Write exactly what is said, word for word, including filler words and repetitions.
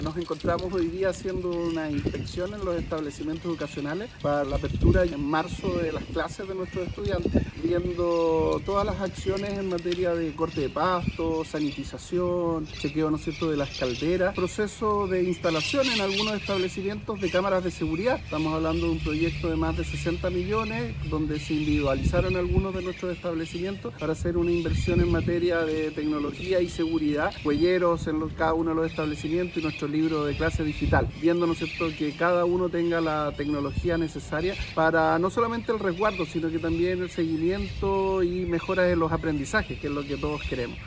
Nos encontramos hoy día haciendo una inspección en los establecimientos educacionales para la apertura en marzo de las clases de nuestros estudiantes, viendo todas las acciones en materia de corte de pasto, sanitización, chequeo, ¿no es cierto?, de las calderas, proceso de instalación en algunos establecimientos de cámaras de seguridad. Estamos hablando de un proyecto de más de sesenta millones, donde se individualizaron algunos de nuestros establecimientos para hacer una inversión en materia de tecnología y seguridad, huelleros en los, cada uno de los establecimientos y nuestro libro de clase digital, viendo, ¿no es cierto?, que cada uno tenga la tecnología necesaria para no solamente el resguardo, sino que también el seguimiento y mejoras en los aprendizajes, que es lo que todos queremos.